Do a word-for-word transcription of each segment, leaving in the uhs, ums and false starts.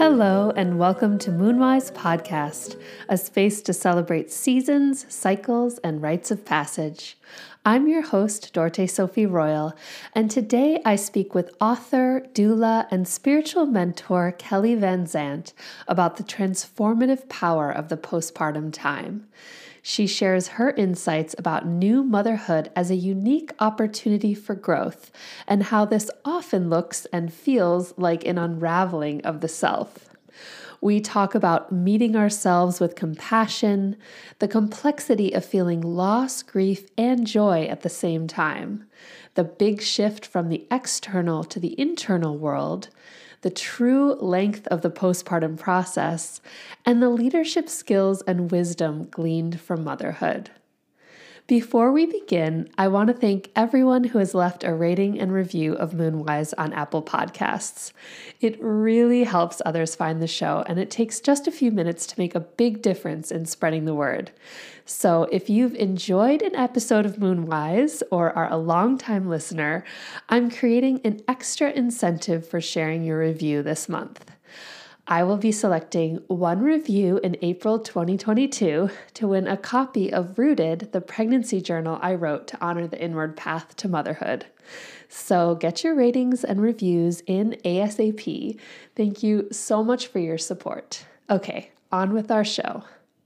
Hello, and welcome to Moonwise Podcast, a space to celebrate seasons, cycles, and rites of passage. I'm your host, Dorte Sophie Royal, and today I speak with author, doula, and spiritual mentor Kelly Van Zandt about the transformative power of the postpartum time. She shares her insights about new motherhood as a unique opportunity for growth and how this often looks and feels like an unraveling of the self. We talk about meeting ourselves with compassion, the complexity of feeling loss, grief, and joy at the same time, the big shift from the external to the internal world, the true length of the postpartum process, and the leadership skills and wisdom gleaned from motherhood. Before we begin, I want to thank everyone who has left a rating and review of Moonwise on Apple Podcasts. It really helps others find the show, and it takes just a few minutes to make a big difference in spreading the word. So if you've enjoyed an episode of Moonwise or are a longtime listener, I'm creating an extra incentive for sharing your review this month. I will be selecting one review in April twenty twenty-two to win a copy of Rooted, the pregnancy journal I wrote to honor the inward path to motherhood. So get your ratings and reviews in ASAP. Thank you so much for your support. Okay, on with our show.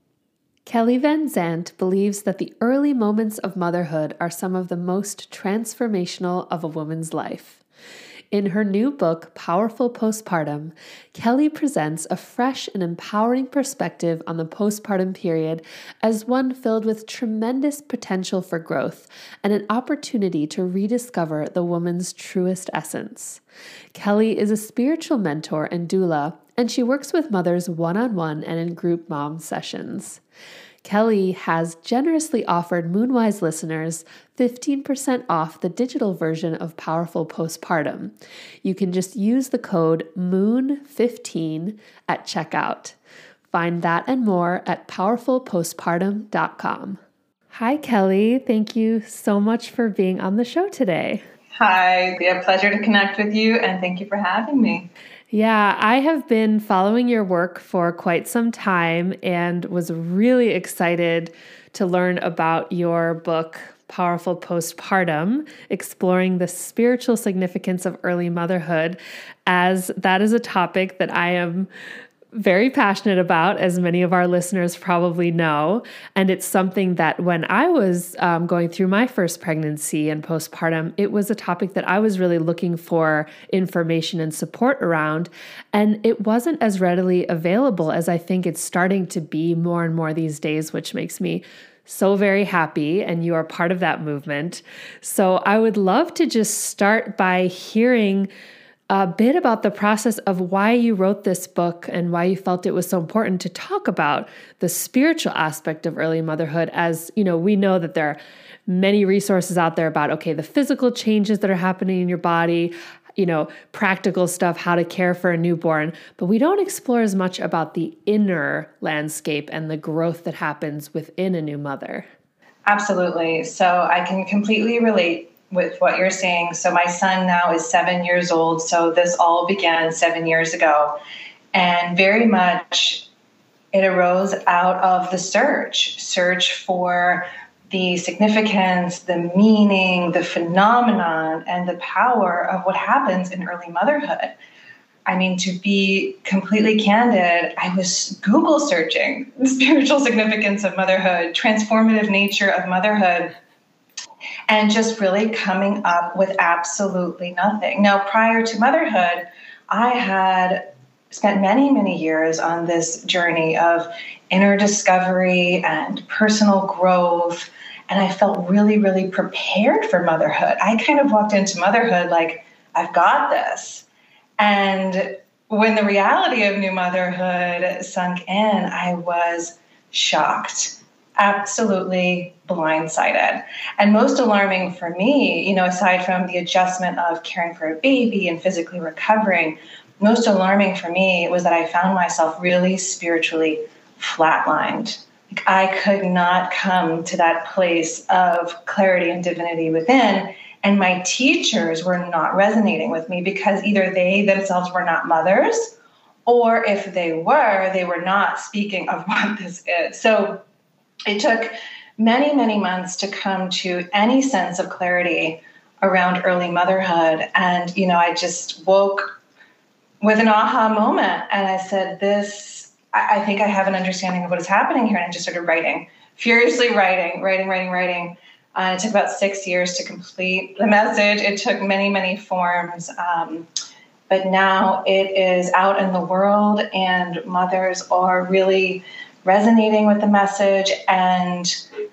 Kelly Van Zandt believes that the early moments of motherhood are some of the most transformational of a woman's life. In her new book, Powerful Postpartum, Kelly presents a fresh and empowering perspective on the postpartum period as one filled with tremendous potential for growth and an opportunity to rediscover the woman's truest essence. Kelly is a spiritual mentor and doula, and she works with mothers one-on-one and in group mom sessions. Kelly has generously offered Moonwise listeners fifteen percent off the digital version of Powerful Postpartum. You can just use the code moon fifteen at checkout. Find that and more at powerful postpartum dot com. Hi, Kelly. Thank you so much for being on the show today. Hi, it's a pleasure to connect with you, and thank you for having me. Yeah, I have been following your work for quite some time and was really excited to learn about your book, Powerful Postpartum, exploring the spiritual significance of early motherhood, as that is a topic that I am very passionate about, as many of our listeners probably know. And it's something that when I was um, going through my first pregnancy and postpartum, it was a topic that I was really looking for information and support around. And it wasn't as readily available as I think it's starting to be more and more these days, which makes me so very happy. And you are part of that movement. So I would love to just start by hearing a bit about the process of why you wrote this book and why you felt it was so important to talk about the spiritual aspect of early motherhood. As you know, we know that there are many resources out there about, okay, the physical changes that are happening in your body, you know, practical stuff, how to care for a newborn, but we don't explore as much about the inner landscape and the growth that happens within a new mother. Absolutely. So I can completely relate with what you're saying. So my son now is seven years old. So this all began seven years ago. And very much it arose out of the search, search for the significance, the meaning, the phenomenon, and the power of what happens in early motherhood. I mean, to be completely candid, I was Google searching the spiritual significance of motherhood, transformative nature of motherhood, and just really coming up with absolutely nothing. Now, prior to motherhood, I had spent many, many years on this journey of inner discovery and personal growth, and I felt really, really prepared for motherhood. I kind of walked into motherhood like, I've got this. And when the reality of new motherhood sunk in, I was shocked. Absolutely blindsided. And most alarming for me, you know, aside from the adjustment of caring for a baby and physically recovering, most alarming for me was that I found myself really spiritually flatlined. Like I could not come to that place of clarity and divinity within. And my teachers were not resonating with me because either they themselves were not mothers or if they were, they were not speaking of what this is. So it took many, many months to come to any sense of clarity around early motherhood. And, you know, I just woke with an aha moment and I said, this, I think I have an understanding of what is happening here. And I just started writing, furiously writing, writing, writing, writing. Uh, it took about six years to complete the message. It took many, many forms. Um, but now it is out in the world and mothers are really resonating with the message and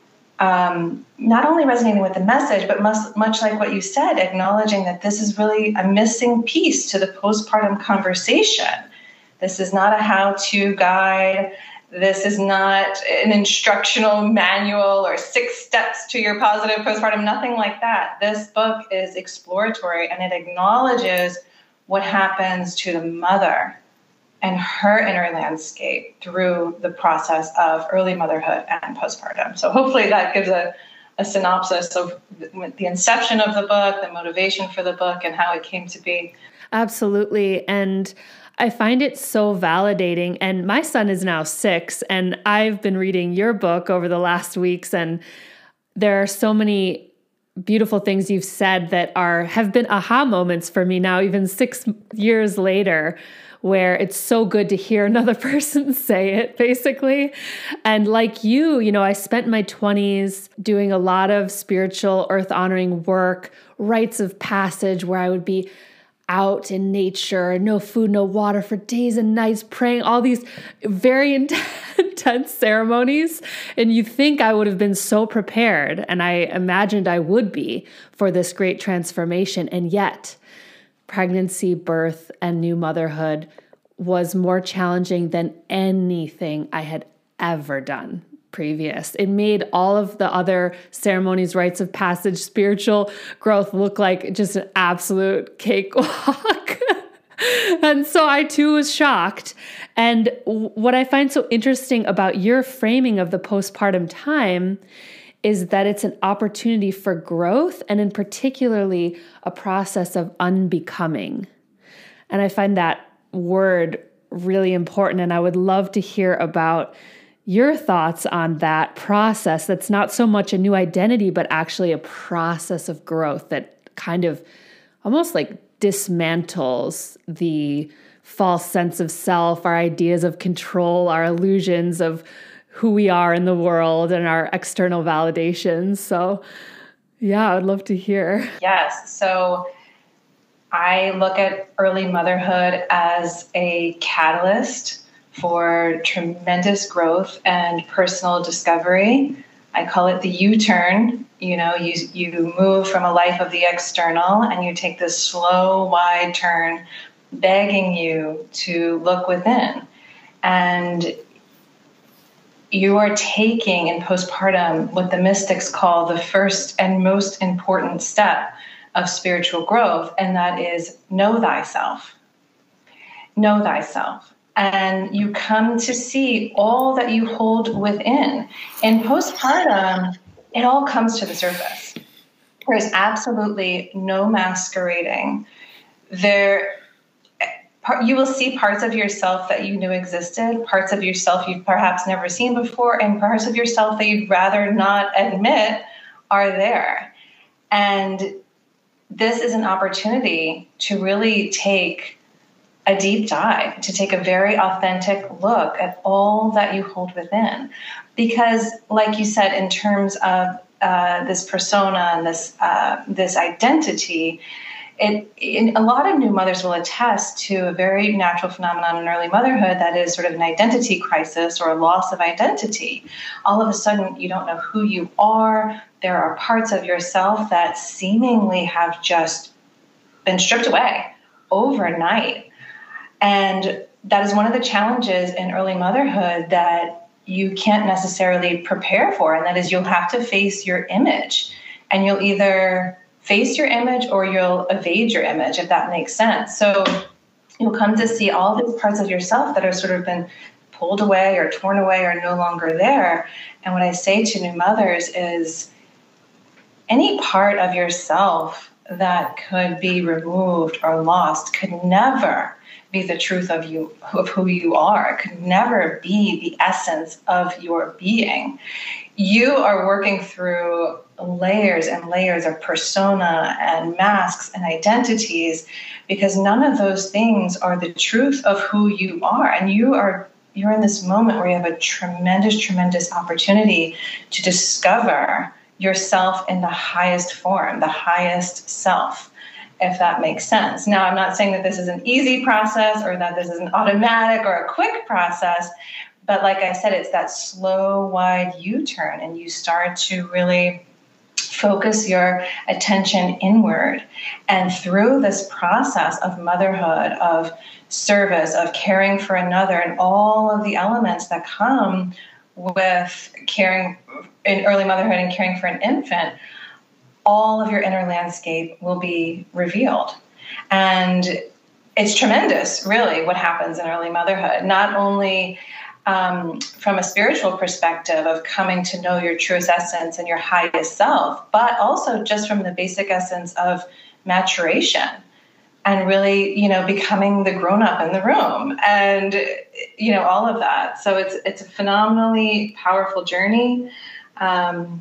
um, not only resonating with the message, but much, much like what you said, acknowledging that this is really a missing piece to the postpartum conversation. This is not a how-to guide. This is not an instructional manual or six steps to your positive postpartum, nothing like that. This book is exploratory and it acknowledges what happens to the mother and her inner landscape through the process of early motherhood and postpartum. So hopefully that gives a, a synopsis of the inception of the book, the motivation for the book, and how it came to be. Absolutely. And I find it so validating. And my son is now six, and I've been reading your book over the last weeks, and there are so many beautiful things you've said that are have been aha moments for me now, even six years later, where it's so good to hear another person say it, basically. And like you, you know, I spent my twenties doing a lot of spiritual, earth-honoring work, rites of passage, where I would be out in nature, no food, no water for days and nights, praying, all these very intense ceremonies. And you think I would have been so prepared, and I imagined I would be for this great transformation. And yet, pregnancy, birth, and new motherhood was more challenging than anything I had ever done previous. It made all of the other ceremonies, rites of passage, spiritual growth look like just an absolute cakewalk. And so I too was shocked. And what I find so interesting about your framing of the postpartum time is that it's an opportunity for growth, and in particularly a process of unbecoming. And I find that word really important, and I would love to hear about your thoughts on that process that's not so much a new identity, but actually a process of growth that kind of almost like dismantles the false sense of self, our ideas of control, our illusions of who we are in the world, and our external validations. So yeah, I'd love to hear. Yes. So I look at early motherhood as a catalyst for tremendous growth and personal discovery. I call it the U-turn. You know, you you move from a life of the external and you take this slow, wide turn, begging you to look within. And you are taking in postpartum what the mystics call the first and most important step of spiritual growth, and that is know thyself. Know thyself. And you come to see all that you hold within. In postpartum, it all comes to the surface. There's absolutely no masquerading. There, you will see parts of yourself that you knew existed, parts of yourself you've perhaps never seen before, and parts of yourself that you'd rather not admit are there. And this is an opportunity to really take a deep dive, to take a very authentic look at all that you hold within. Because like you said, in terms of uh, this persona and this uh, this identity, it, in, a lot of new mothers will attest to a very natural phenomenon in early motherhood that is sort of an identity crisis or a loss of identity. All of a sudden, you don't know who you are. There are parts of yourself that seemingly have just been stripped away overnight. And that is one of the challenges in early motherhood that you can't necessarily prepare for. And that is you'll have to face your image, and you'll either face your image or you'll evade your image, if that makes sense. So you'll come to see all these parts of yourself that have sort of been pulled away or torn away or no longer there. And what I say to new mothers is any part of yourself that could be removed or lost could never be the truth of you, of who you are. It could never be the essence of your being. You are working through layers and layers of persona and masks and identities, because none of those things are the truth of who you are. And you are you're in this moment where you have a tremendous, tremendous opportunity to discover yourself in the highest form, the highest self, if that makes sense. Now, I'm not saying that this is an easy process or that this is an automatic or a quick process, but like I said, it's that slow, wide U-turn, and you start to really focus your attention inward. And through this process of motherhood, of service, of caring for another, and all of the elements that come with caring in early motherhood and caring for an infant, all of your inner landscape will be revealed. And it's tremendous, really, what happens in early motherhood. Not only um, from a spiritual perspective of coming to know your truest essence and your highest self, but also just from the basic essence of maturation and really, you know, becoming the grown-up in the room and, you know, all of that. So it's it's a phenomenally powerful journey. Um,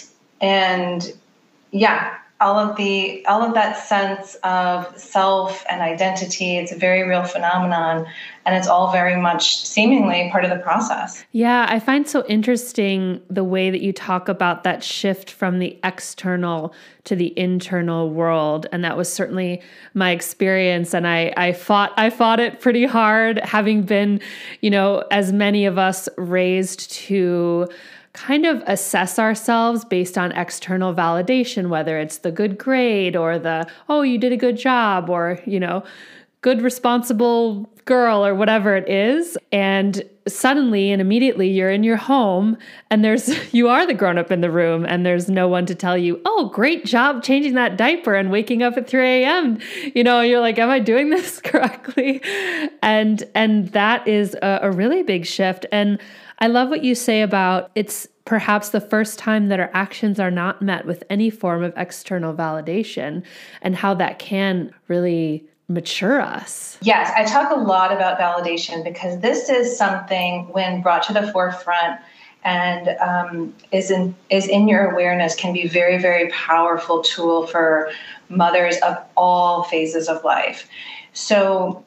and yeah, all of the all of that sense of self and identity, it's a very real phenomenon, and it's all very much seemingly part of the process. Yeah, I find so interesting the way that you talk about that shift from the external to the internal world. And that was certainly my experience. And I, I fought I fought it pretty hard, having been, you know, as many of us, raised to kind of assess ourselves based on external validation, whether it's the good grade or the, oh, you did a good job, or, you know, good responsible girl, or whatever it is. And suddenly and immediately you're in your home and there's, you are the grown up in the room, and there's no one to tell you, oh, great job changing that diaper and waking up at three a.m. You know, you're like, am I doing this correctly? And, and that is a, a really big shift. And I love what you say about it's perhaps the first time that our actions are not met with any form of external validation, and how that can really mature us. Yes, I talk a lot about validation because this is something, when brought to the forefront and um, is in is in your awareness, can be very, very powerful tool for mothers of all phases of life. So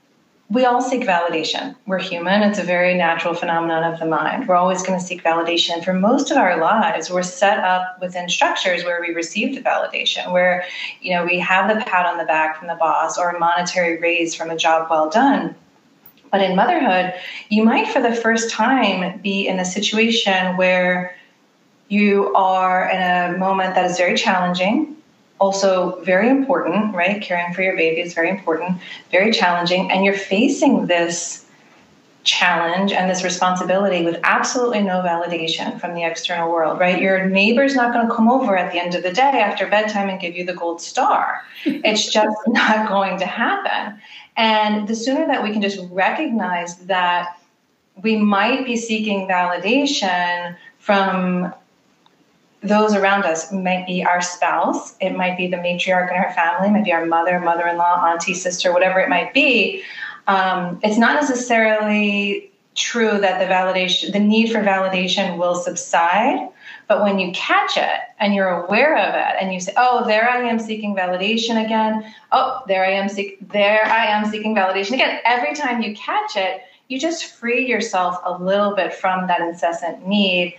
we all seek validation. We're human. It's a very natural phenomenon of the mind. We're always going to seek validation. For most of our lives, we're set up within structures where we receive the validation, where, you know, we have the pat on the back from the boss or a monetary raise from a job well done. But in motherhood, you might for the first time be in a situation where you are in a moment that is very challenging, also very important, right? Caring for your baby is very important, very challenging. And you're facing this challenge and this responsibility with absolutely no validation from the external world, right? Your neighbor's not going to come over at the end of the day after bedtime and give you the gold star. It's just not going to happen. And the sooner that we can just recognize that we might be seeking validation from those around us, might be our spouse, it might be the matriarch in our family, it might be our mother, mother-in-law, auntie, sister, whatever it might be. Um, it's not necessarily true that the validation, the need for validation will subside, but when you catch it and you're aware of it and you say, oh, there I am seeking validation again. Oh, there I am seek, there I am seeking validation again. Every time you catch it, you just free yourself a little bit from that incessant need.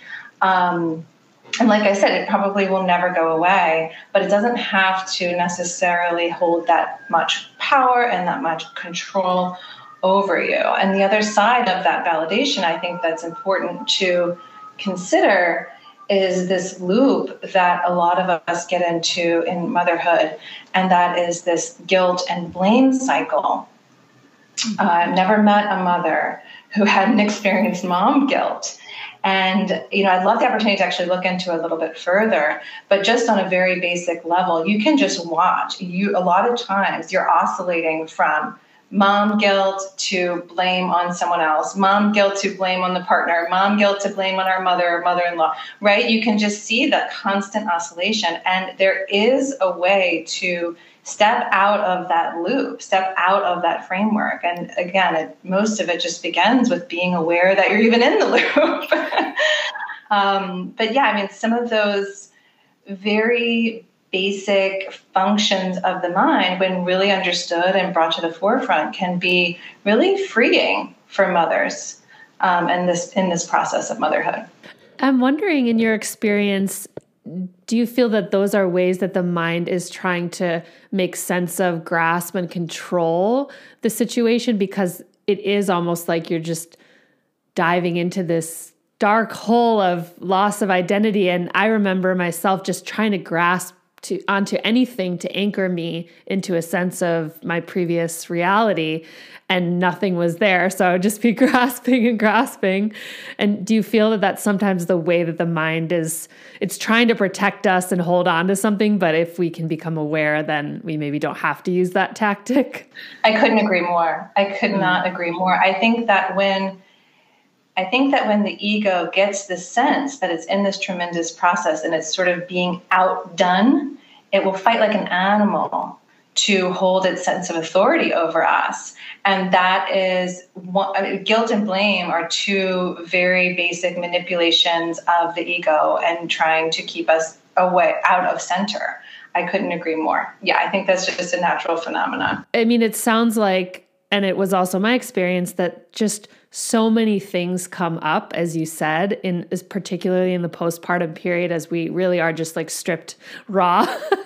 Um, And like I said, it probably will never go away, but it doesn't have to necessarily hold that much power and that much control over you. And the other side of that validation, I think that's important to consider, is this loop that a lot of us get into in motherhood, and that is this guilt and blame cycle. Uh, I've never met a mother who hadn't experienced mom guilt. And, you know, I'd love the opportunity to actually look into it a little bit further, but just on a very basic level, you can just watch. You, a lot of times you're oscillating from mom guilt to blame on someone else, mom guilt to blame on the partner, mom guilt to blame on our mother or mother-in-law, right? You can just see the constant oscillation. And there is a way to step out of that loop, step out of that framework. And again, it, most of it just begins with being aware that you're even in the loop. um, but yeah, I mean, some of those very basic functions of the mind, when really understood and brought to the forefront, can be really freeing for mothers um, and this in this process of motherhood. I'm wondering, in your experience, do you feel that those are ways that the mind is trying to make sense of, grasp, and control the situation? Because it is almost like you're just diving into this dark hole of loss of identity. And I remember myself just trying to grasp to onto anything to anchor me into a sense of my previous reality, and nothing was there. So I would just be grasping and grasping. And do you feel that that's sometimes the way that the mind is, it's trying to protect us and hold on to something, but if we can become aware, then we maybe don't have to use that tactic? I couldn't agree more. I could mm. not agree more. I think that when I think that when the ego gets the sense that it's in this tremendous process and it's sort of being outdone, it will fight like an animal to hold its sense of authority over us. And that is one, I mean, guilt and blame are two very basic manipulations of the ego and trying to keep us away, out of center. I couldn't agree more. Yeah, I think that's just a natural phenomenon. I mean, it sounds like, and it was also my experience, that just so many things come up, as you said, in particularly in the postpartum period, as we really are just like stripped raw.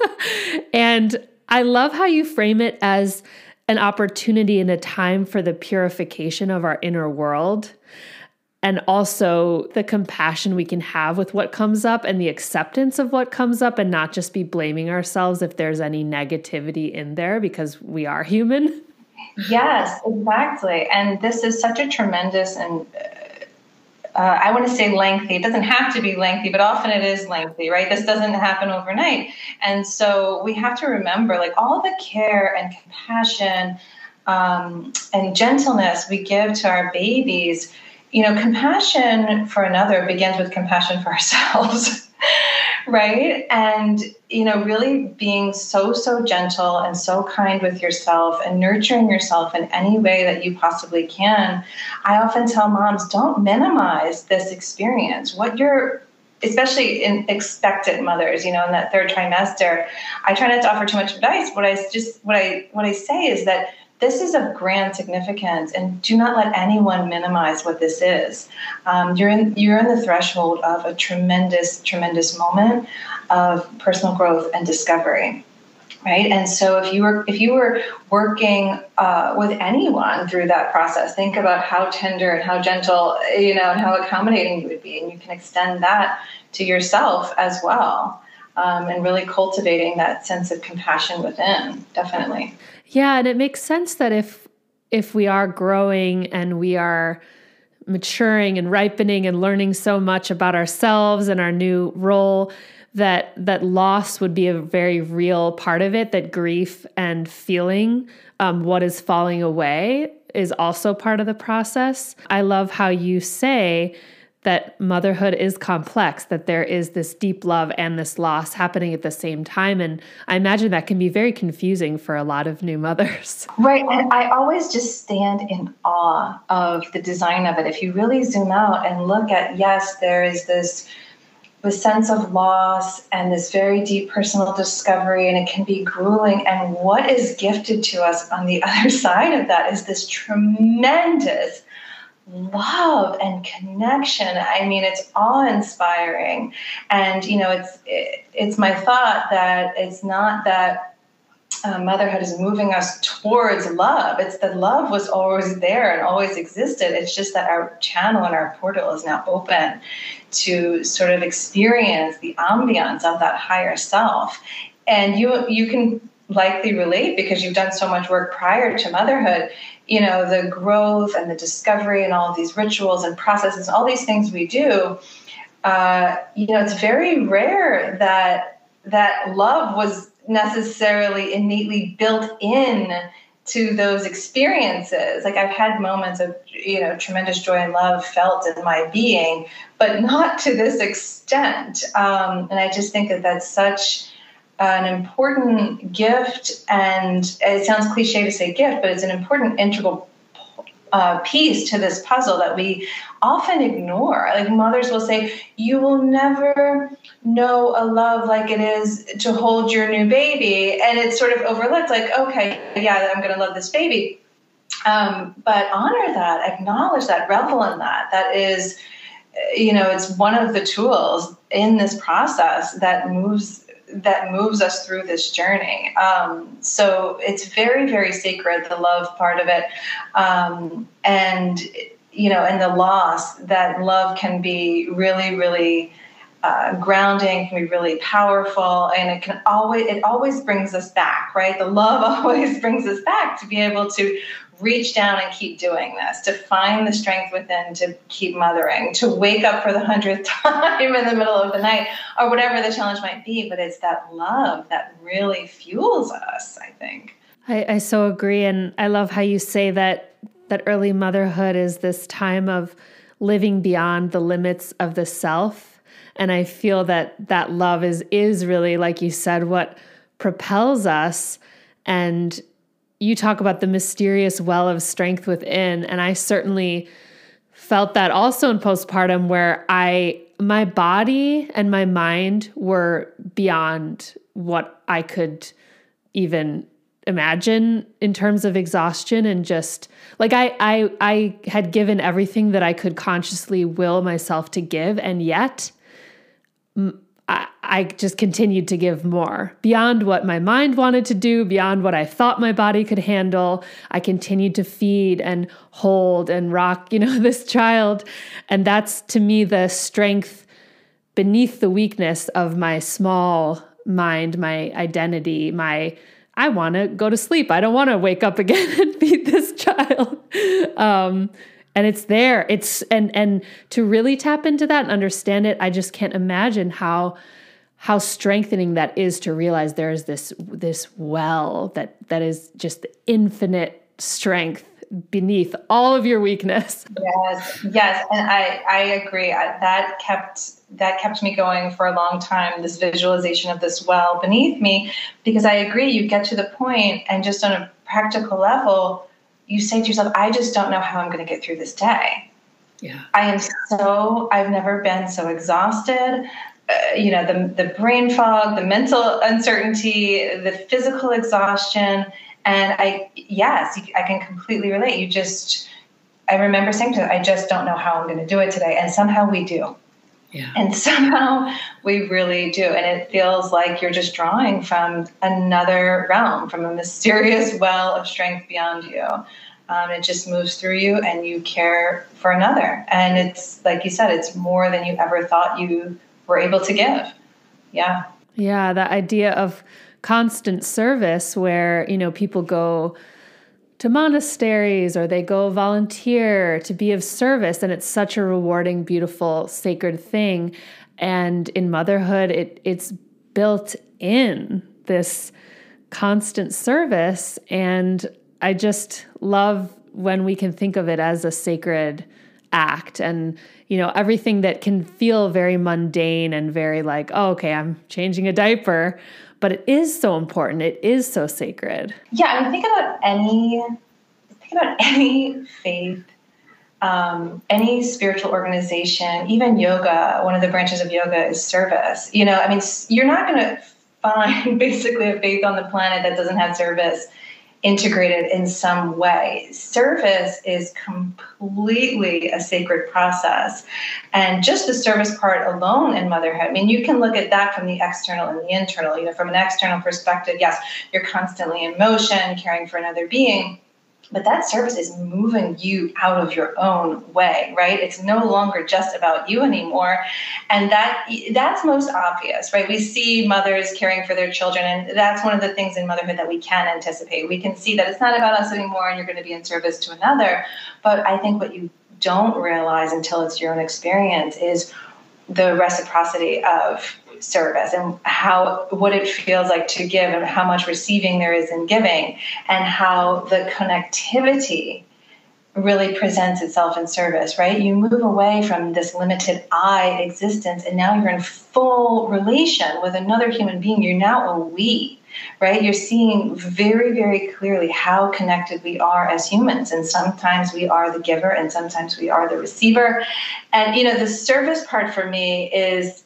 And I love how you frame it as an opportunity and a time for the purification of our inner world, and also the compassion we can have with what comes up and the acceptance of what comes up, and not just be blaming ourselves if there's any negativity in there, because we are human. Yes, exactly. And this is such a tremendous and uh, I want to say lengthy. It doesn't have to be lengthy, but often it is lengthy, right? This doesn't happen overnight. And so we have to remember, like, all the care and compassion um, and gentleness we give to our babies. You know, compassion for another begins with compassion for ourselves. Right. And, you know, really being so, so gentle and so kind with yourself and nurturing yourself in any way that you possibly can. I often tell moms, don't minimize this experience. What you're, especially in expectant mothers, you know, in that third trimester, I try not to offer too much advice. What I just, what I, what I say is that this is of grand significance, and do not let anyone minimize what this is. Um, you're in you're in the threshold of a tremendous, tremendous moment of personal growth and discovery, right? And so, if you were if you were working uh, with anyone through that process, think about how tender and how gentle, you know, and how accommodating you would be, and you can extend that to yourself as well. Um, and really cultivating that sense of compassion within, definitely. Yeah, and it makes sense that if if we are growing and we are maturing and ripening and learning so much about ourselves and our new role, that that loss would be a very real part of it, that grief and feeling um, what is falling away is also part of the process. I love how you say that motherhood is complex, that there is this deep love and this loss happening at the same time. And I imagine that can be very confusing for a lot of new mothers. Right. And I always just stand in awe of the design of it. If you really zoom out and look at, yes, there is this, this sense of loss and this very deep personal discovery, and it can be grueling. And what is gifted to us on the other side of that is this tremendous love and connection. I mean, it's awe-inspiring. And, you know, it's it, it's my thought that it's not that uh, motherhood is moving us towards love. It's that love was always there and always existed. It's just that our channel and our portal is now open to sort of experience the ambiance of that higher self. And you you can likely relate, because you've done so much work prior to motherhood, you know, the growth and the discovery and all of these rituals and processes, all these things we do, uh, you know, it's very rare that that love was necessarily innately built in to those experiences. Like I've had moments of, you know, tremendous joy and love felt in my being, but not to this extent. Um, and I just think that that's such an important gift. And it sounds cliche to say gift, but it's an important integral uh, piece to this puzzle that we often ignore. Like mothers will say, you will never know a love like it is to hold your new baby. And it's sort of overlooked, like, okay, yeah, I'm going to love this baby. Um, but honor that, acknowledge that, revel in that. That is, you know, it's one of the tools in this process that moves that moves us through this journey. Um, so it's very, very sacred, the love part of it. Um, and, you know, and the loss, that love can be really, really uh, grounding, can be really powerful. And it can always, it always brings us back, right? The love always brings us back to be able to reach down and keep doing this, to find the strength within to keep mothering, to wake up for the hundredth time in the middle of the night, or whatever the challenge might be. But it's that love that really fuels us, I think. I, I so agree. And I love how you say that that early motherhood is this time of living beyond the limits of the self. And I feel that that love is is really, like you said, what propels us. And you talk about the mysterious well of strength within. And I certainly felt that also in postpartum, where I, my body and my mind were beyond what I could even imagine in terms of exhaustion. And just like, I, I, I had given everything that I could consciously will myself to give. And yet I, I just continued to give more beyond what my mind wanted to do, beyond what I thought my body could handle. I continued to feed and hold and rock, you know, this child. And that's, to me, the strength beneath the weakness of my small mind, my identity, my, I want to go to sleep. I don't want to wake up again and feed this child. Um, And it's there. It's and and to really tap into that and understand it, I just can't imagine how how strengthening that is to realize there is this this well that that is just infinite strength beneath all of your weakness. Yes, yes, and I I agree. I, that kept that kept me going for a long time. This visualization of this well beneath me, because I agree. You get to the point, and just on a practical level, you say to yourself, I just don't know how I'm going to get through this day. Yeah. I am so, I've never been so exhausted. Uh, you know, the, the brain fog, the mental uncertainty, the physical exhaustion. And I, yes, I can completely relate. You just, I remember saying to them, I just don't know how I'm going to do it today. And somehow we do. Yeah. And somehow we really do. And it feels like you're just drawing from another realm, from a mysterious well of strength beyond you. Um, it just moves through you and you care for another. And it's, like you said, it's more than you ever thought you were able to give. Yeah. Yeah. That idea of constant service where, you know, people go to monasteries or they go volunteer to be of service. And it's such a rewarding, beautiful, sacred thing. And in motherhood, it it's built in, this constant service. And I just love when we can think of it as a sacred act. And, you know, everything that can feel very mundane and very like, oh, okay, I'm changing a diaper. But it is so important. It is so sacred. Yeah, I mean, think about any, think about any faith, um, any spiritual organization, even yoga. One of the branches of yoga is service. You know, I mean, you're not going to find basically a faith on the planet that doesn't have service integrated in some way. Service is completely a sacred process. And just the service part alone in motherhood, I mean, you can look at that from the external and the internal. You know, from an external perspective, yes, you're constantly in motion, caring for another being. But that service is moving you out of your own way, right? It's no longer just about you anymore. And that that's most obvious, right? We see mothers caring for their children, and that's one of the things in motherhood that we can anticipate. We can see that it's not about us anymore and you're going to be in service to another. But I think what you don't realize until it's your own experience is the reciprocity of service and how, what it feels like to give and how much receiving there is in giving, and how the connectivity really presents itself in service, right? You move away from this limited I existence, and now you're in full relation with another human being. You're now a we, right? You're seeing very, very clearly how connected we are as humans. And sometimes we are the giver and sometimes we are the receiver. And, you know, the service part for me is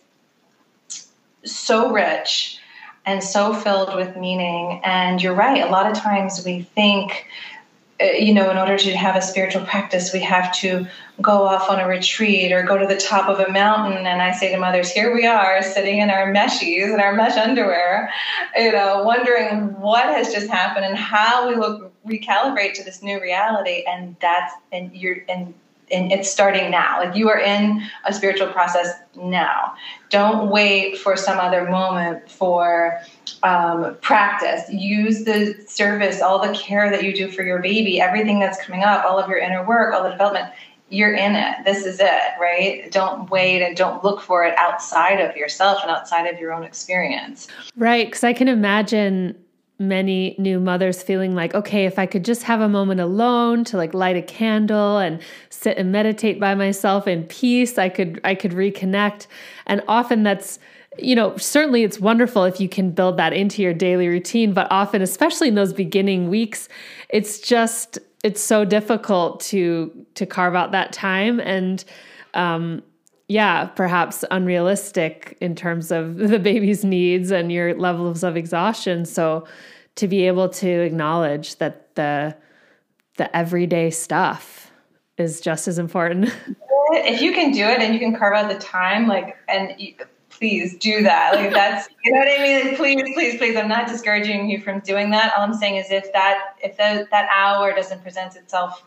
so rich and so filled with meaning. And you're right. A lot of times we think, you know, in order to have a spiritual practice, we have to go off on a retreat or go to the top of a mountain. And I say to mothers, here we are sitting in our meshies and our mesh underwear, you know, wondering what has just happened and how we will recalibrate to this new reality. And that's, and you're, and, and it's starting now. Like, you are in a spiritual process now. Don't wait for some other moment for um, practice. Use the service, all the care that you do for your baby, everything that's coming up, all of your inner work, all the development. You're in it. This is it, right? Don't wait and don't look for it outside of yourself and outside of your own experience. Right. Because I can imagine many new mothers feeling like, okay, if I could just have a moment alone to like light a candle and sit and meditate by myself in peace, I could, I could reconnect. And often that's, you know, certainly it's wonderful if you can build that into your daily routine, but often, especially in those beginning weeks, it's just, it's so difficult to, to carve out that time. And, um, yeah, perhaps unrealistic in terms of the baby's needs and your levels of exhaustion. So to be able to acknowledge that the the everyday stuff is just as important. If you can do it and you can carve out the time, like, and you, please do that. Like, that's, you know what I mean? Like, please, please, please. I'm not discouraging you from doing that. All I'm saying is if that, if that, that hour doesn't present itself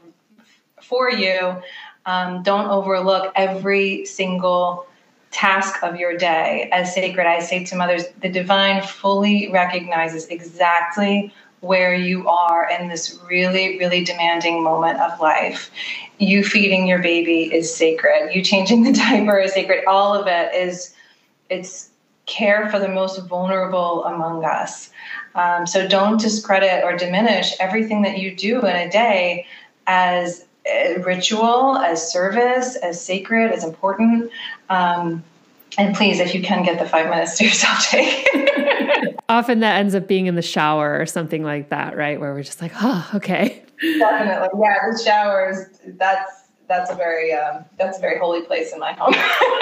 for you, Um, don't overlook every single task of your day as sacred. I say to mothers, the divine fully recognizes exactly where you are in this really, really demanding moment of life. You feeding your baby is sacred. You changing the diaper is sacred. All of it is, it's care for the most vulnerable among us. Um, so don't discredit or diminish everything that you do in a day as ritual, as service, as sacred, as important. Um, and please, if you can get the five minutes to yourself, take. Often that ends up being in the shower or something like that, right? Where we're just like, oh, okay. Definitely. Yeah, the showers, that's, that's a very, um, that's a very holy place in my home.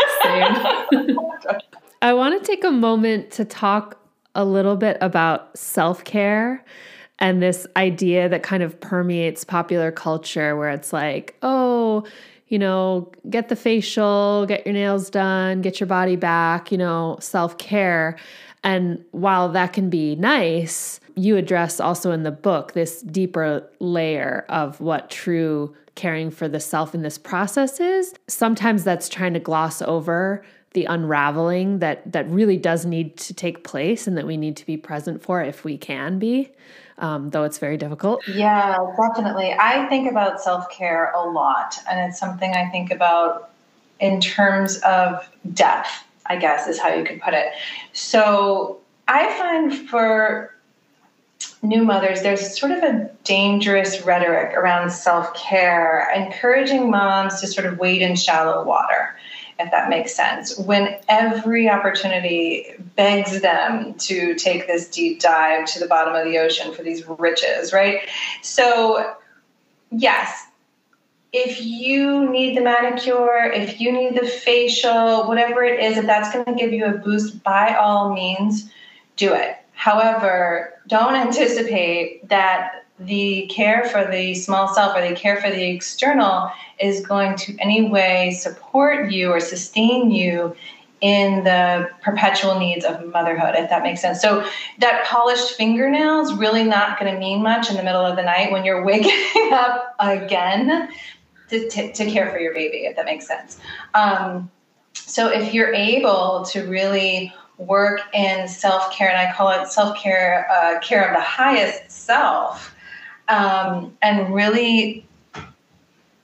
Same. I want to take a moment to talk a little bit about self-care and this idea that kind of permeates popular culture where it's like, oh, you know, get the facial, get your nails done, get your body back, you know, self-care. And while that can be nice, you address also in the book this deeper layer of what true caring for the self in this process is. Sometimes that's trying to gloss over the unraveling that that really does need to take place and that we need to be present for if we can be. Um, though it's very difficult. Yeah, definitely. I think about self-care a lot, and it's something I think about in terms of depth, I guess is how you could put it. So I find for new mothers, there's sort of a dangerous rhetoric around self-care, encouraging moms to sort of wade in shallow water, if that makes sense, when every opportunity begs them to take this deep dive to the bottom of the ocean for these riches, right? So, yes, if you need the manicure, if you need the facial, whatever it is, if that's going to give you a boost, by all means, do it. However, don't anticipate that the care for the small self or the care for the external is going to any way support you or sustain you in the perpetual needs of motherhood, if that makes sense. So that polished fingernail is really not going to mean much in the middle of the night when you're waking up again to, to, to care for your baby, if that makes sense. Um, so if you're able to really work in self-care, and I call it self-care, uh, care of the highest self, Um, and really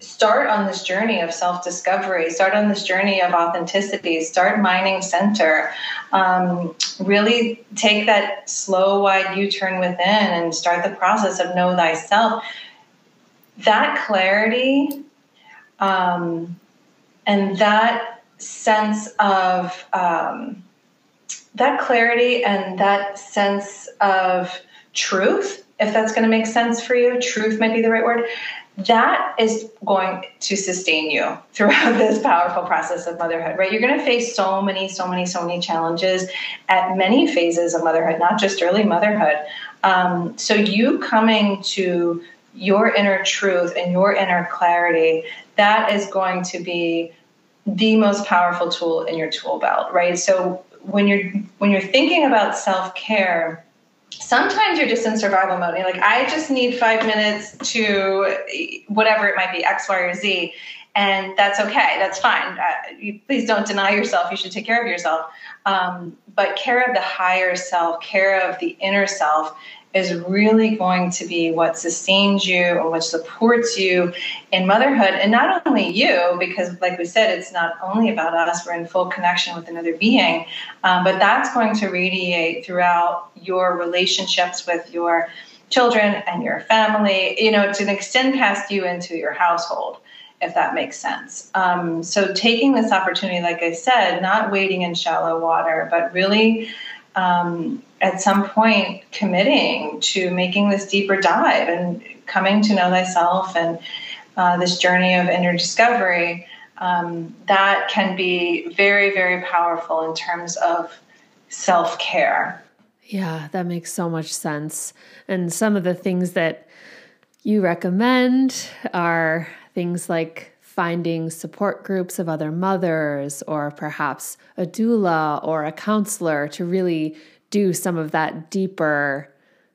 start on this journey of self-discovery, start on this journey of authenticity, start mining center, um, really take that slow, wide U-turn within and start the process of know thyself. That clarity um, and that sense of um, that clarity and that sense of truth, if that's going to make sense for you, truth might be the right word, that is going to sustain you throughout this powerful process of motherhood, right? You're going to face so many, so many, so many challenges at many phases of motherhood, not just early motherhood. Um, so you coming to your inner truth and your inner clarity, that is going to be the most powerful tool in your tool belt, right? So when you're when you're thinking about self-care, sometimes you're just in survival mode. You're like, I just need five minutes to whatever it might be, X, Y, or Z. And that's okay. That's fine. Uh, you, please don't deny yourself. You should take care of yourself. Um, but care of the higher self, care of the inner self is really going to be what sustains you and what supports you in motherhood. And not only you, because like we said, it's not only about us, we're in full connection with another being, um, but that's going to radiate throughout your relationships with your children and your family, you know, to extend past you into your household, if that makes sense. Um, so taking this opportunity, like I said, not wading in shallow water, but really um, at some point committing to making this deeper dive and coming to know thyself and uh, this journey of inner discovery, um, that can be very, very powerful in terms of self-care. Yeah, that makes so much sense. And some of the things that you recommend are things like finding support groups of other mothers, or perhaps a doula or a counselor to really do some of that deeper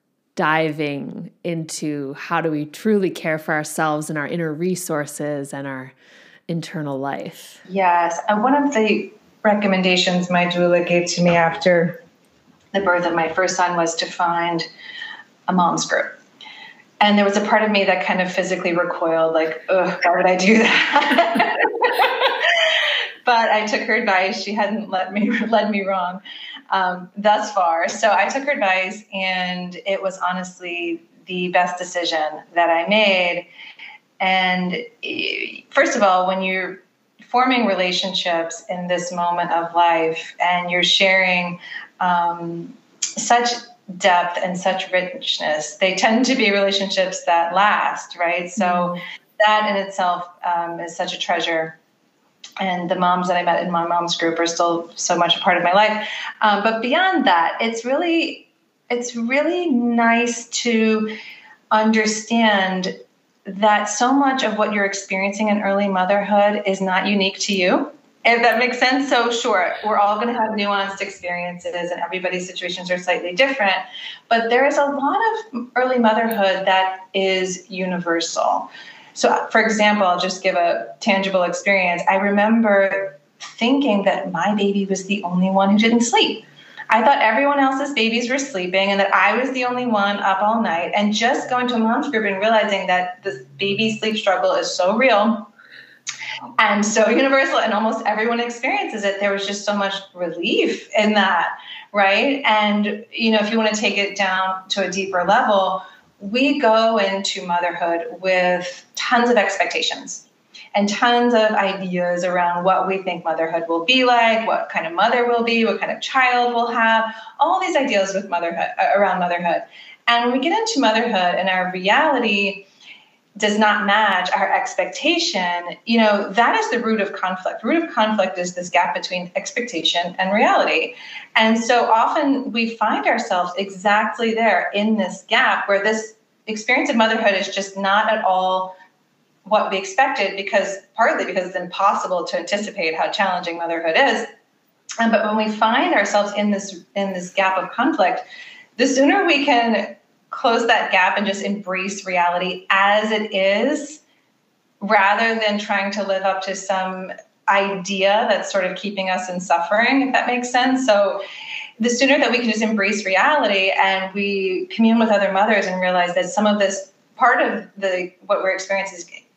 diving into how do we truly care for ourselves and our inner resources and our internal life. Yes. And one of the recommendations my doula gave to me after the birth of my first son was to find a mom's group. And there was a part of me that kind of physically recoiled, like, ugh, why would I do that? But I took her advice. She hadn't let me led me wrong um, thus far. So I took her advice, and it was honestly the best decision that I made. And first of all, when you're forming relationships in this moment of life and you're sharing um, such depth and such richness, they tend to be relationships that last, right? So mm-hmm. that in itself um, is such a treasure. And the moms that I met in my mom's group are still so much a part of my life. Um, but beyond that, it's really, it's really nice to understand that so much of what you're experiencing in early motherhood is not unique to you. If that makes sense. So sure, we're all going to have nuanced experiences and everybody's situations are slightly different, but there is a lot of early motherhood that is universal. So for example, I'll just give a tangible experience. I remember thinking that my baby was the only one who didn't sleep. I thought everyone else's babies were sleeping and that I was the only one up all night, and just going to a mom's group and realizing that this baby sleep struggle is so real and so universal, and almost everyone experiences it. There was just so much relief in that, right? And, you know, if you want to take it down to a deeper level, we go into motherhood with tons of expectations and tons of ideas around what we think motherhood will be like, what kind of mother we'll be, what kind of child we'll have, all these ideas with motherhood, around motherhood. And when we get into motherhood and our reality does not match our expectation, you know, that is the root of conflict. The root of conflict is this gap between expectation and reality. And so often we find ourselves exactly there in this gap where this experience of motherhood is just not at all what we expected, because partly because it's impossible to anticipate how challenging motherhood is. Um, but when we find ourselves in this in this gap of conflict, the sooner we can close that gap and just embrace reality as it is, rather than trying to live up to some idea that's sort of keeping us in suffering, if that makes sense. So the sooner that we can just embrace reality and we commune with other mothers and realize that some of this part of the what we're experiencing is,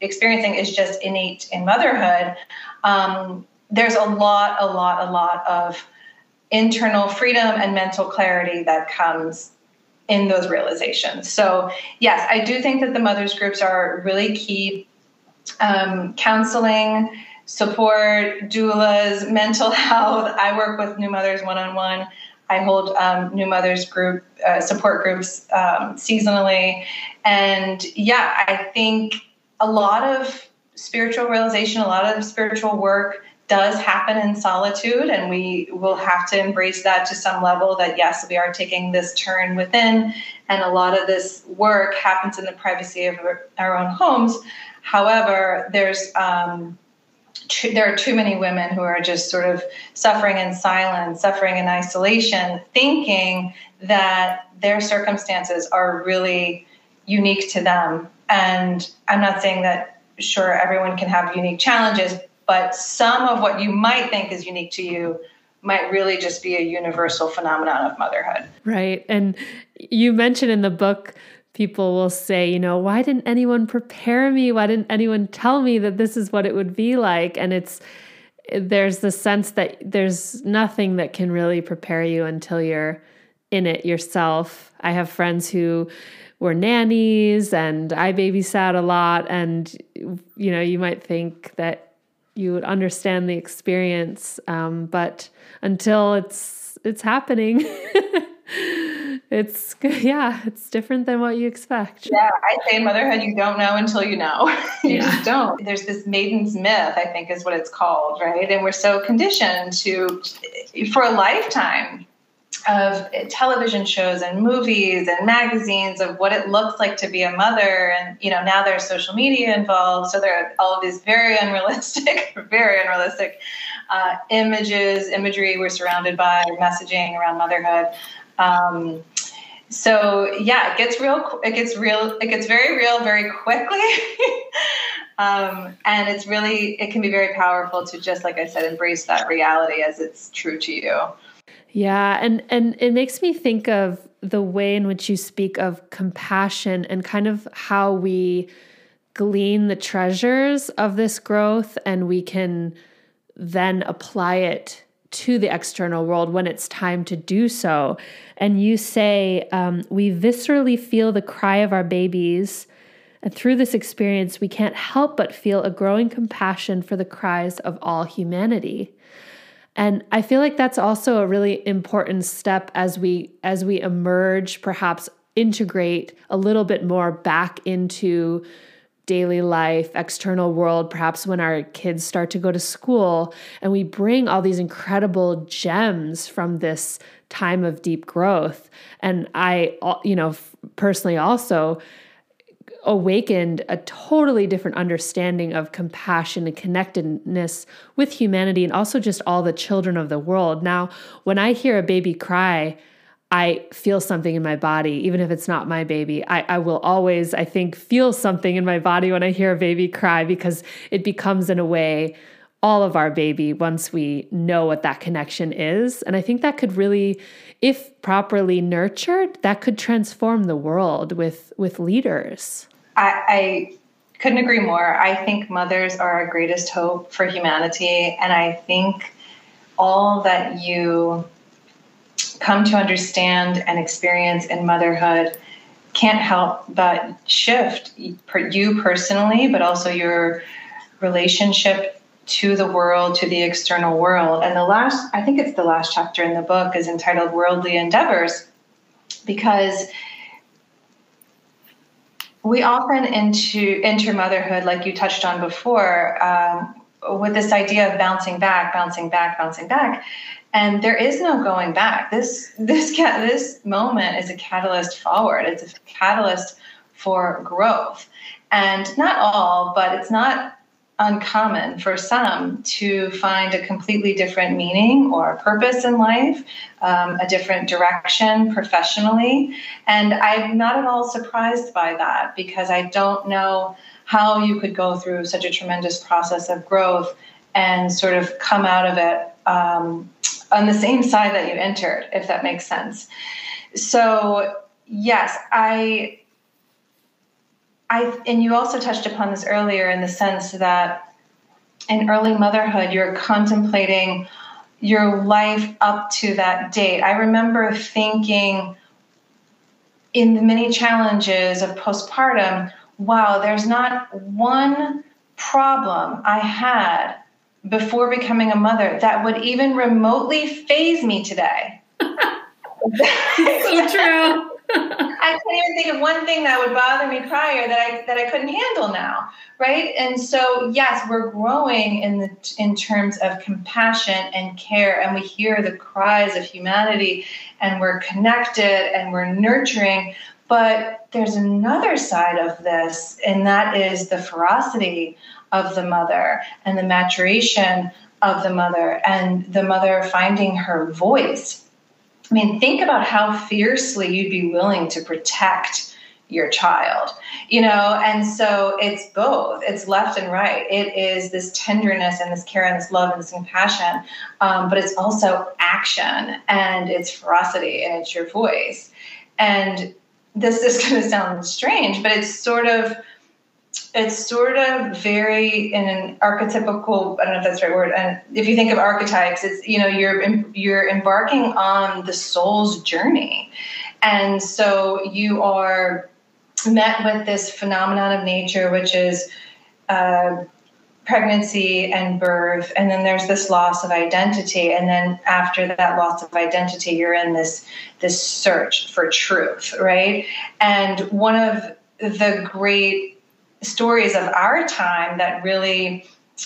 experiencing is just innate in motherhood, um, there's a lot, a lot, a lot of internal freedom and mental clarity that comes in those realizations. So yes, I do think that the mothers groups are really key. Um, counseling, support, doulas, mental health. I work with new mothers one-on-one. I hold um, new mothers group uh, support groups um, seasonally. And yeah, I think a lot of spiritual realization, a lot of spiritual work does happen in solitude, and we will have to embrace that to some level, that yes, we are taking this turn within, and a lot of this work happens in the privacy of our own homes. However, there's um, tr- there are too many women who are just sort of suffering in silence, suffering in isolation, thinking that their circumstances are really unique to them. And I'm not saying that, sure, everyone can have unique challenges, but some of what you might think is unique to you might really just be a universal phenomenon of motherhood. Right. And you mentioned in the book, people will say, you know, why didn't anyone prepare me? Why didn't anyone tell me that this is what it would be like? And it's, there's the sense that there's nothing that can really prepare you until you're in it yourself. I have friends who were nannies, and I babysat a lot. And, you know, you might think that you would understand the experience. Um, but until it's, it's happening, it's, yeah, it's different than what you expect. Yeah. I say in motherhood, you don't know until you know. you Yeah. just don't. There's this maiden's myth, I think is what it's called. Right. And we're so conditioned to, for a lifetime of television shows and movies and magazines of what it looks like to be a mother. And, you know, now there's social media involved. So there are all of these very unrealistic, very unrealistic uh, images, imagery we're surrounded by, messaging around motherhood. Um, so yeah, it gets real, it gets real, it gets very real very quickly. um, and it's really, it can be very powerful to just, like I said, embrace that reality as it's true to you. Yeah. And, and it makes me think of the way in which you speak of compassion and kind of how we glean the treasures of this growth, and we can then apply it to the external world when it's time to do so. And you say, um, we viscerally feel the cry of our babies. And through this experience, we can't help but feel a growing compassion for the cries of all humanity. And I feel like that's also a really important step as we as we emerge, perhaps integrate a little bit more back into daily life, external world, perhaps when our kids start to go to school, and we bring all these incredible gems from this time of deep growth. And I, you know, personally also awakened a totally different understanding of compassion and connectedness with humanity, and also just all the children of the world. Now, when I hear a baby cry, I feel something in my body, even if it's not my baby. I, I will always, I think, feel something in my body when I hear a baby cry, because it becomes, in a way, all of our baby once we know what that connection is. And I think that could really, if properly nurtured, that could transform the world with, with leaders. I, I couldn't agree more. I think mothers are our greatest hope for humanity. And I think all that you come to understand and experience in motherhood can't help but shift you personally, but also your relationship to the world, to the external world. And the last, I think it's the last chapter in the book, is entitled Worldly Endeavors, because we often into, enter motherhood, like you touched on before, um, with this idea of bouncing back, bouncing back, bouncing back. And there is no going back. This this this moment is a catalyst forward. It's a catalyst for growth. And not all, but it's not uncommon for some to find a completely different meaning or purpose in life, um, a different direction professionally. And I'm not at all surprised by that, because I don't know how you could go through such a tremendous process of growth and sort of come out of it um, on the same side that you entered, if that makes sense. So yes, I I, and you also touched upon this earlier in the sense that in early motherhood, you're contemplating your life up to that date. I remember thinking in the many challenges of postpartum, wow, there's not one problem I had before becoming a mother that would even remotely faze me today. So true. I can't even think of one thing that would bother me prior that I that I couldn't handle now, right? And so, yes, we're growing in the in terms of compassion and care, and we hear the cries of humanity, and we're connected and we're nurturing. But there's another side of this, and that is the ferocity of the mother and the maturation of the mother and the mother finding her voice. I mean, think about how fiercely you'd be willing to protect your child, you know, and so it's both. It's left and right. It is this tenderness and this care and this love and this compassion, um, but it's also action and it's ferocity and it's your voice. And this is going to sound strange, but it's sort of It's sort of very in an archetypical, I don't know if that's the right word. And if you think of archetypes, it's, you know, you're, you're embarking on the soul's journey. And so you are met with this phenomenon of nature, which is uh, pregnancy and birth. And then there's this loss of identity. And then after that loss of identity, you're in this, this search for truth, right? And one of the great stories of our time that really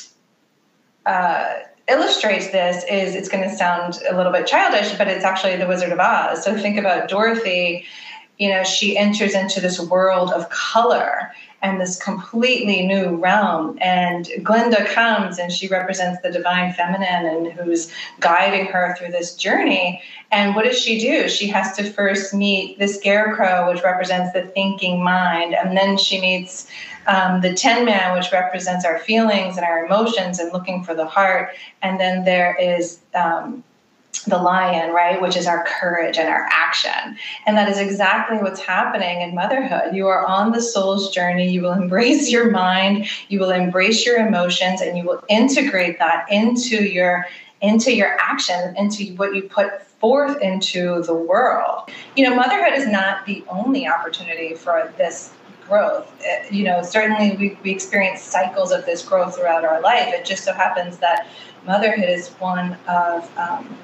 uh, illustrates this is, it's going to sound a little bit childish, but it's actually The Wizard of Oz. So think about Dorothy. You know, she enters into this world of color and this completely new realm. And Glinda comes and she represents the divine feminine and who's guiding her through this journey. And what does she do? She has to first meet the Scarecrow, which represents the thinking mind. And then she meets um, the Tin Man, which represents our feelings and our emotions and looking for the heart. And then there is um, the lion, right, which is our courage and our action. And that is exactly what's happening in motherhood. You are on the soul's journey. You will embrace your mind, you will embrace your emotions, and you will integrate that into your into your action, into what you put forth into the world. You know, motherhood is not the only opportunity for this growth. You know, certainly we, we experience cycles of this growth throughout our life. It just so happens that motherhood is one of um,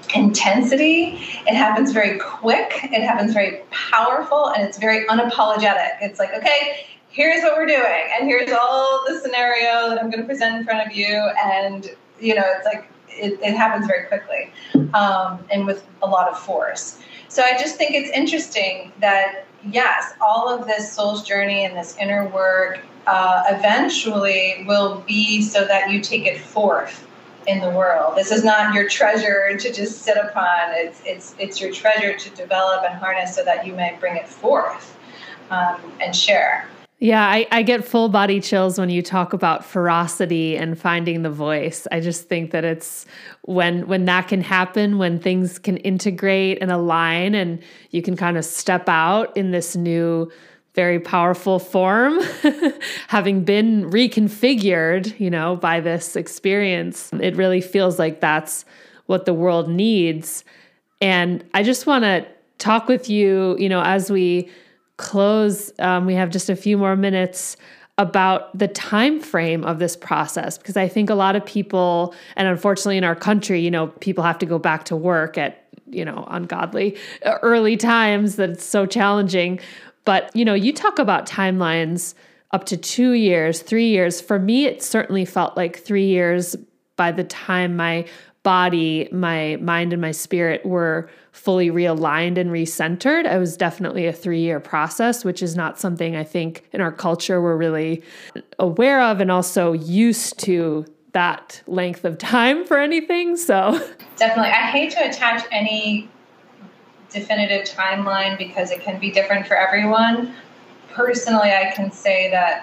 intensity. It happens very quick. It happens very powerful, and it's very unapologetic. It's like, okay, here's what we're doing, and here's all the scenario that I'm going to present in front of you. And, you know, it's like, it, it happens very quickly um, and with a lot of force. So I just think it's interesting that, yes, all of this soul's journey and this inner work uh, eventually will be so that you take it forth in the world. This is not your treasure to just sit upon. It's it's it's your treasure to develop and harness so that you may bring it forth um, and share. Yeah, I, I get full body chills when you talk about ferocity and finding the voice. I just think that it's when when that can happen, when things can integrate and align, and you can kind of step out in this new, very powerful form, having been reconfigured, you know, by this experience. It really feels like that's what the world needs. And I just want to talk with you, you know, as we close, um, we have just a few more minutes, about the time frame of this process, because I think a lot of people, and unfortunately in our country, you know, people have to go back to work at, you know, ungodly early times, that it's so challenging. But, you know, you talk about timelines up to two years, three years. For me, it certainly felt like three years by the time my body, my mind, and my spirit were fully realigned and recentered. It was definitely a three-year process, which is not something I think in our culture we're really aware of and also used to that length of time for anything. So definitely. I hate to attach any definitive timeline because it can be different for everyone. Personally, I can say that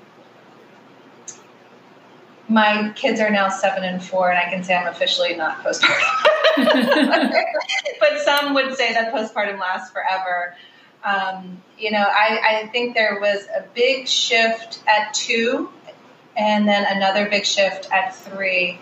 my kids are now seven and four, and I can say I'm officially not postpartum. But some would say that postpartum lasts forever. Um, you know, I, I think there was a big shift at two and then another big shift at three.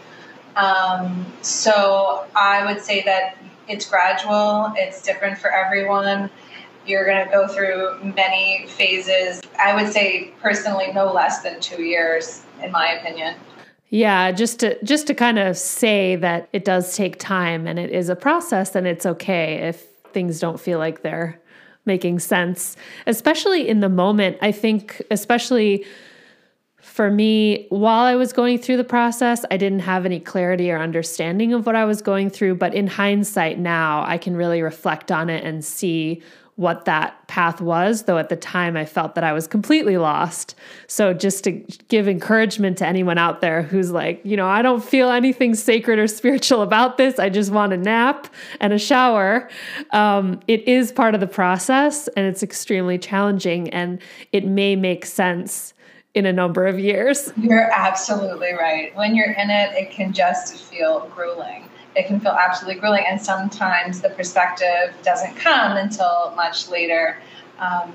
Um, so I would say that it's gradual. It's different for everyone. You're going to go through many phases. I would say personally, no less than two years, in my opinion. Yeah, just to just to kind of say that it does take time and it is a process, and it's okay if things don't feel like they're making sense, especially in the moment. I think, especially for me, while I was going through the process, I didn't have any clarity or understanding of what I was going through. But in hindsight now, I can really reflect on it and see what that path was, though at the time I felt that I was completely lost. So just to give encouragement to anyone out there who's like, you know, I don't feel anything sacred or spiritual about this. I just want a nap and a shower. Um, it is part of the process, and it's extremely challenging, and it may make sense in a number of years. You're absolutely right. When you're in it, it can just feel grueling. It can feel absolutely grueling, and sometimes the perspective doesn't come until much later. Um,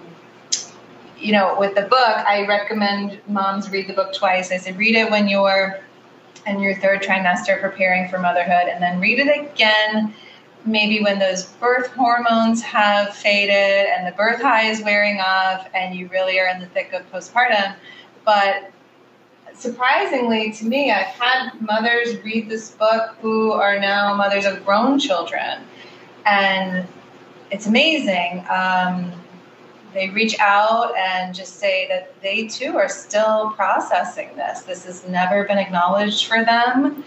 you know, with the book, I recommend moms read the book twice. I say read it when you're in your third trimester preparing for motherhood, and then read it again maybe when those birth hormones have faded and the birth high is wearing off and you really are in the thick of postpartum. But surprisingly to me, I've had mothers read this book who are now mothers of grown children, and it's amazing. Um, they reach out and just say that they too are still processing this. This has never been acknowledged for them,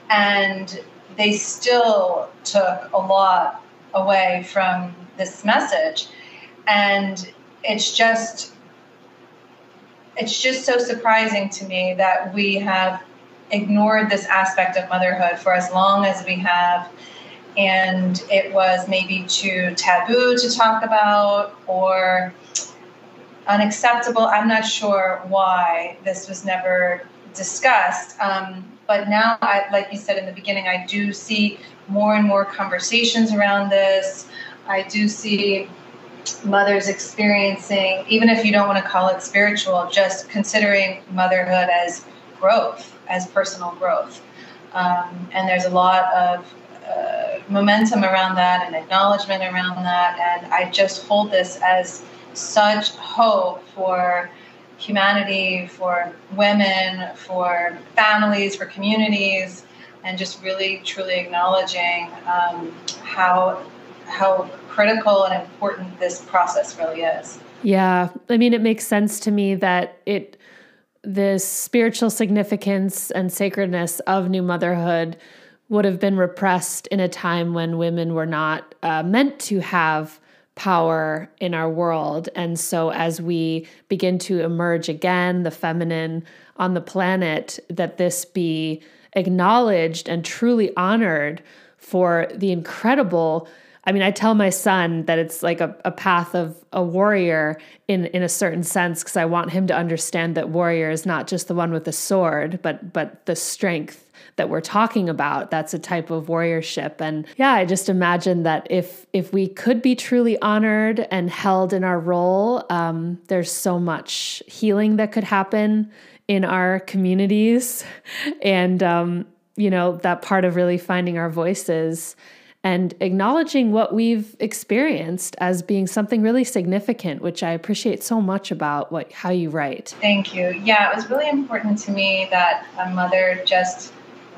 and they still took a lot away from this message. And it's just It's just so surprising to me that we have ignored this aspect of motherhood for as long as we have. And it was maybe too taboo to talk about or unacceptable. I'm not sure why this was never discussed. Um, but now, I, like you said in the beginning, I do see more and more conversations around this. I do see mothers experiencing, even if you don't want to call it spiritual, just considering motherhood as growth, as personal growth. Um, and there's a lot of uh, momentum around that and acknowledgement around that. And I just hold this as such hope for humanity, for women, for families, for communities, and just really, truly acknowledging um, how how critical and important this process really is. Yeah. I mean, it makes sense to me that it, the spiritual significance and sacredness of new motherhood would have been repressed in a time when women were not uh, meant to have power in our world. And so as we begin to emerge again, the feminine on the planet, that this be acknowledged and truly honored for the incredible, I mean, I tell my son that it's like a, a path of a warrior in, in a certain sense, because I want him to understand that warrior is not just the one with the sword, but but the strength that we're talking about. That's a type of warriorship. And yeah, I just imagine that if if we could be truly honored and held in our role, um, there's so much healing that could happen in our communities. And, um, you know, that part of really finding our voices and acknowledging what we've experienced as being something really significant, which I appreciate so much about what how you write. Thank you. Yeah, it was really important to me that a mother just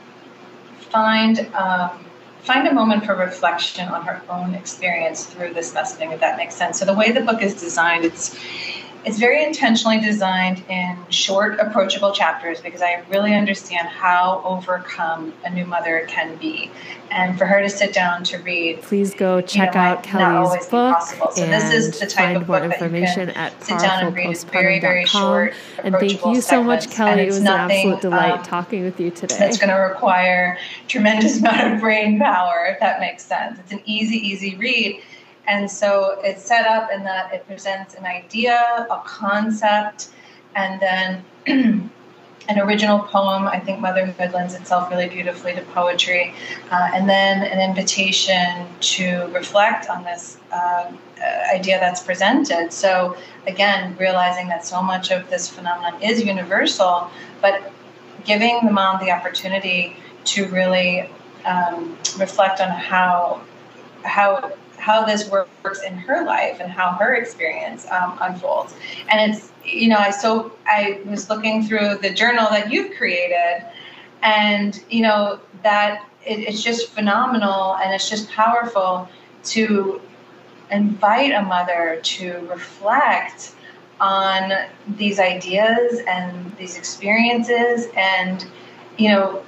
find um, find a moment for reflection on her own experience through this messaging, if that makes sense. So the way the book is designed, it's It's very intentionally designed in short, approachable chapters because I really understand how overcome a new mother can be. And for her to sit down to read, please go check you know, out Kelly's book so and this is the type find of more book information that you can at sit down and read. It's very, very short, and thank you so much, Kelly. It was nothing, an absolute delight um, talking with you today. It's going to require tremendous amount of brain power, if that makes sense. It's an easy, easy read. And so it's set up in that it presents an idea, a concept, and then an original poem. I think motherhood lends itself really beautifully to poetry. Uh, and then an invitation to reflect on this uh, idea that's presented. So again, realizing that so much of this phenomenon is universal, but giving the mom the opportunity to really um, reflect on how how how this works in her life and how her experience um, unfolds. And it's, you know, I so I was looking through the journal that you've created, and you know that it, it's just phenomenal, and it's just powerful to invite a mother to reflect on these ideas and these experiences, and you know,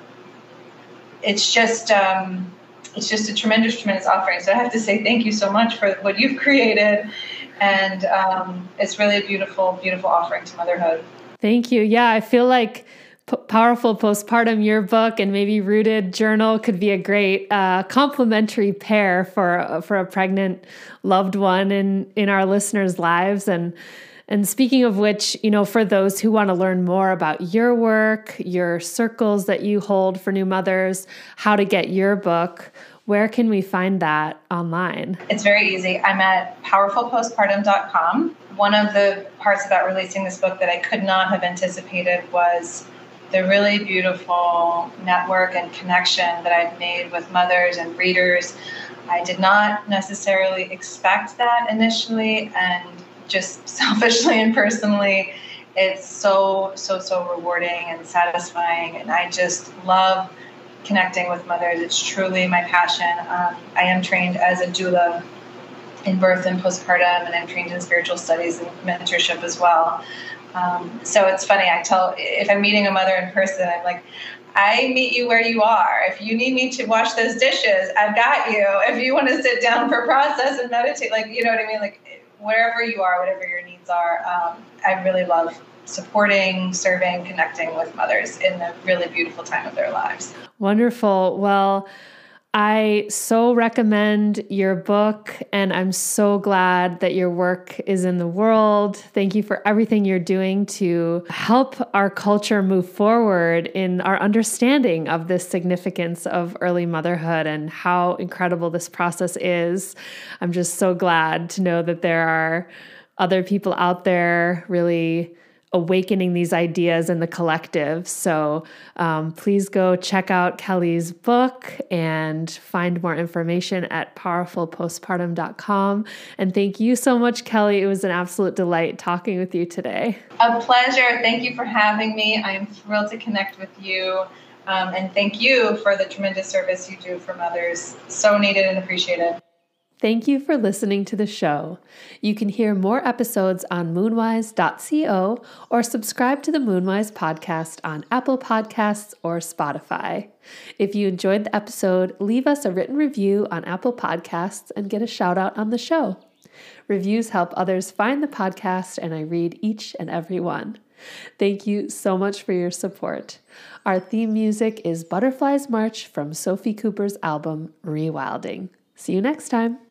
it's just um, it's just a tremendous, tremendous offering. So I have to say thank you so much for what you've created, and um, it's really a beautiful, beautiful offering to motherhood. Thank you. Yeah, I feel like P- Powerful Postpartum Yearbook and maybe Rooted Journal could be a great uh, complementary pair for for a pregnant loved one in in our listeners' lives. And and speaking of which, you know, for those who want to learn more about your work, your circles that you hold for new mothers, how to get your book, where can we find that online? It's very easy. I'm at powerful postpartum dot com. One of the parts about releasing this book that I could not have anticipated was the really beautiful network and connection that I've made with mothers and readers. I did not necessarily expect that initially, and just selfishly and personally, it's so, so, so rewarding and satisfying. And I just love connecting with mothers. It's truly my passion. Um, I am trained as a doula in birth and postpartum, and I'm trained in spiritual studies and mentorship as well. Um, so it's funny, I tell, if I'm meeting a mother in person, I'm like, I meet you where you are. If you need me to wash those dishes, I've got you. If you want to sit down for process and meditate, like, you know what I mean? Like, wherever you are, whatever your needs are, um, I really love supporting, serving, connecting with mothers in a really beautiful time of their lives. Wonderful. Well, I so recommend your book, and I'm so glad that your work is in the world. Thank you for everything you're doing to help our culture move forward in our understanding of the significance of early motherhood and how incredible this process is. I'm just so glad to know that there are other people out there really awakening these ideas in the collective. So um, please go check out Kelly's book and find more information at powerful postpartum dot com. And thank you so much, Kelly. It was an absolute delight talking with you today. A pleasure. Thank you for having me. I am thrilled to connect with you. Um, and thank you for the tremendous service you do for mothers. So needed and appreciated. Thank you for listening to the show. You can hear more episodes on moonwise dot co or subscribe to the Moonwise podcast on Apple Podcasts or Spotify. If you enjoyed the episode, leave us a written review on Apple Podcasts and get a shout out on the show. Reviews help others find the podcast, and I read each and every one. Thank you so much for your support. Our theme music is Butterflies March from Sophie Cooper's album Rewilding. See you next time.